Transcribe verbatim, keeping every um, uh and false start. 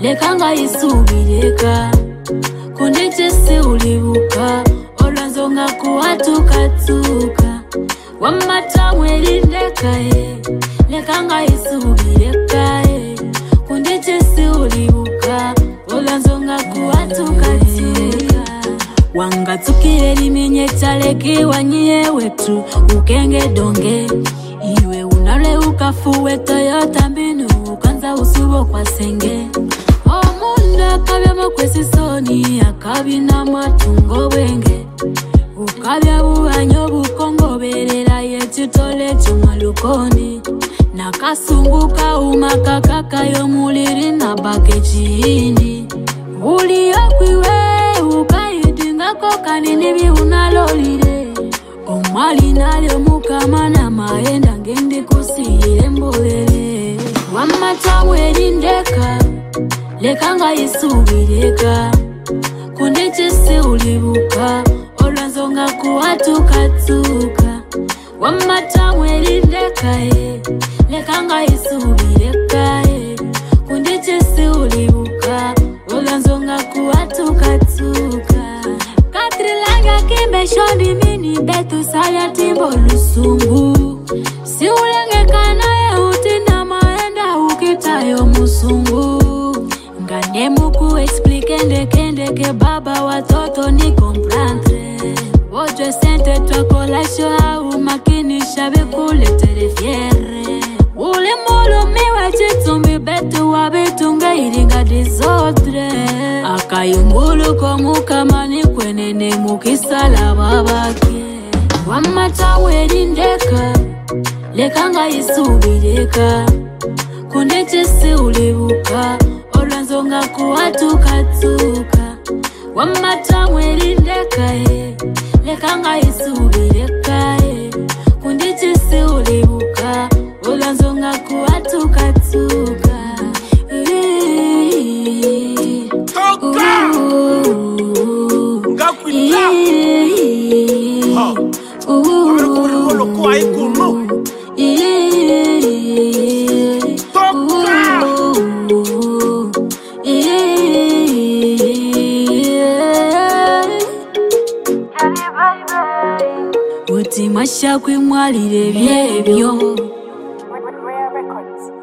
lekanga isubireka kundichese ulibuka olwanzonga kuwatukatuka wamata mwelindekae lekanga isubirekae kundichese ulibuka olwanzonga kuwatukatuka wangatukire limenye chaleke wanyie wetu ukenge donge iwe unale ukafuwe Toyota mbinu ukanza usubo kwa senge omunda kabya makwesi soni akabina matungo wenge ukabya bubanyo bukongo berera yechitole chumalukoni nakasunguka umakakaka yo muliri na bakechini uli yakwiwe ukayidinga kokani nibi unalolire omwali nalyo mukamana maenda ngende kusire mbolele wamata mwelindeka lekanga isubireka kundichese ulibuka olwanzonga kuwatukatuka wamata mwelindekae lekanga isubirekae kundichese ulibuka olwanzonga kuwatukatuka katrilanga kimbe shondi mini betu saya timbo lusungu si ulengekana ye utina maenda ukitayo musungu ngane muku explique ndeke ndeke baba watoto ni comprendre ojo sente twakolasho au makinisha bekuletere fiere ule molo miwa chitumbi betu wabitunga iringa disodre akayungulu komukamani kwenene mukisala babake wamata welindeka lekanga isubireka kundichese ulibuka olwanzonga kuwatukatuka wamata welindekae lekanga isubirekae kundichese ulibuka olwanzonga kuwatukatuka uti masha kwimwalire byebyo. Rare Records.